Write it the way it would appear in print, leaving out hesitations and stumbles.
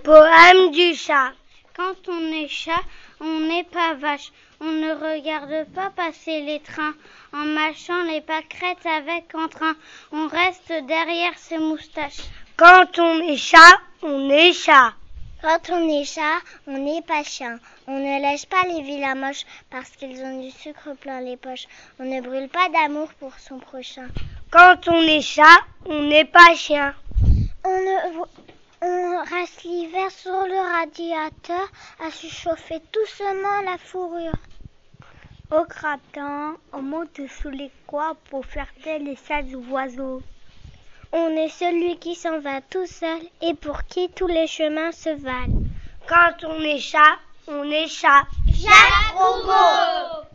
Poème du chat. Quand on est chat, on n'est pas vache. On ne regarde pas passer les trains en mâchant les pâquerettes avec entrain. On reste derrière ses moustaches. Quand on est chat, on est chat. Quand on est chat, on n'est pas chien. On ne lèche pas les vilains moches parce qu'ils ont du sucre plein les poches. On ne brûle pas d'amour pour son prochain. Quand on est chat, on n'est pas chien. On reste l'hiver sur le radiateur à se chauffer doucement la fourrure. Au printemps, on monte sous les toits pour faire taire les sales oiseaux. On est celui qui s'en va tout seul et pour qui tous les chemins se valent. Quand on est chat, on est chat. Jacques Roubaud.